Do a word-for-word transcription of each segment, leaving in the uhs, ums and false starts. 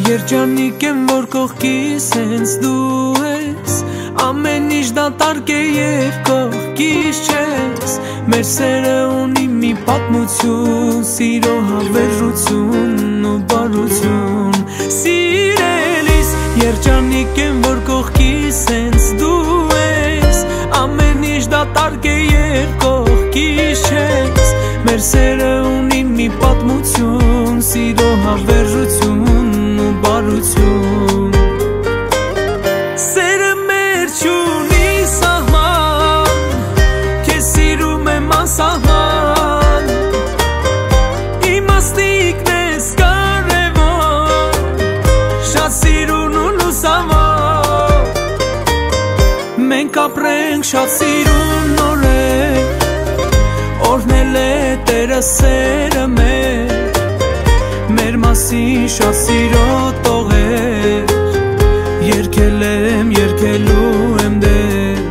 Երջանիկ եմ, որ կողքիս հենց դու ես, ամեն ինչ դատարկ է և կողքիս չես, մեր սերը ունի մի պատմություն, սիրո հավերժություն ու բարություն, սիրելիս, երջանիկ եմ, որ կողքիս հենց դու ես, ամեն ինչ դատարկ է և կողքիս չես, մեր սերը ունի մի պատմություն, սիրո հավերժություն ու բարություն, սերը մեր չունի սահման, քեզ սիրում եմ անսահման, իմաստիկն ես կարևոր, շատ սիրուն ու լուսավոր, մենք ապրենք շատ սիրուն նորեր, օրհնել է Տերը սերը մեր, մեր մասին շատ սիրո տողեր, երգել եմ, երգելու եմ դեր,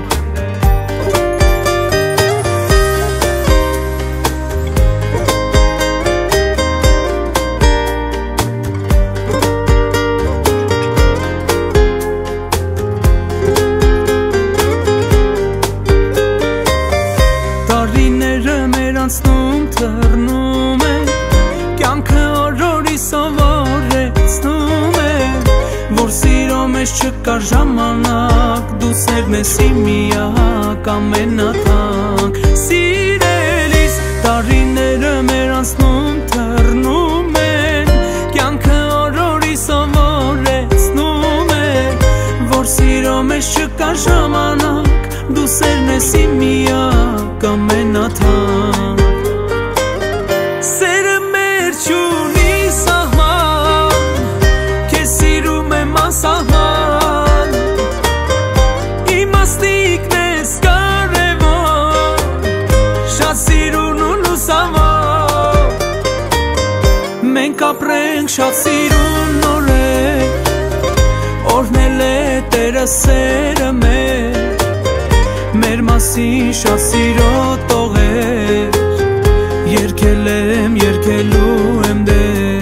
տարիները մեր անցնում թռնում են, կյանքը օրորի սովորեցնում է, որ սիրո մեջ չկա ժամանակ, դու սերն ես իմ միակ ամենաթանկ, սիրելիս, տարիները մեր անցնում թռնում են, կյանքը օրորի սովորեցնում է, որ սիրո մեջ չկա ժամանակ, դու սերն ես իմ միակ ամենաթանկ, սերը մեր չունի սահման, քեզ սիրում եմ անսահման, իմաստիկն ես կարևոր, շատ սիրուն ու լուսավոր, մենք ապրենք շատ սիրուն նորեր, օրհնել է Տերը սերը մեր, մեր մասին շատ սիրո տողեր, երգել եմ, երգելու եմ դեր,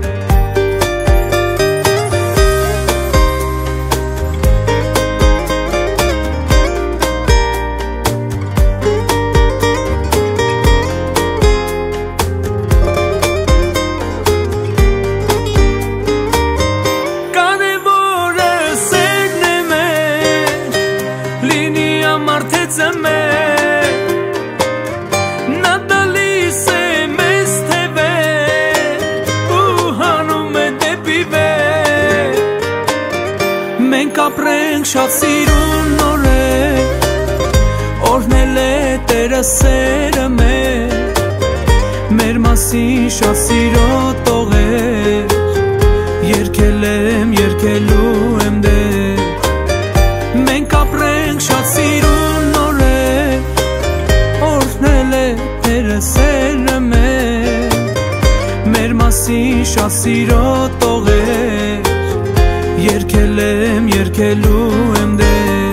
կարևորը սերն է մեր, լինի ամարթեցը մեր, նա տալիս է մեզ թևեր, ու հանում է դեպի վեր, մենք ապրենք շատ սիրուն նորեր, օրհնել է Տերը սերը մեր, մեր մասին շատ սիրո տողեր, երգել եմ, երգելու եմ դեր, մենք ապրենք շատ սիրուն նորեր, օրհնել է Տերը սերը մեր, մեր մասին շատ սիրո տողեր, երգել եմ, երգելու եմ դեր,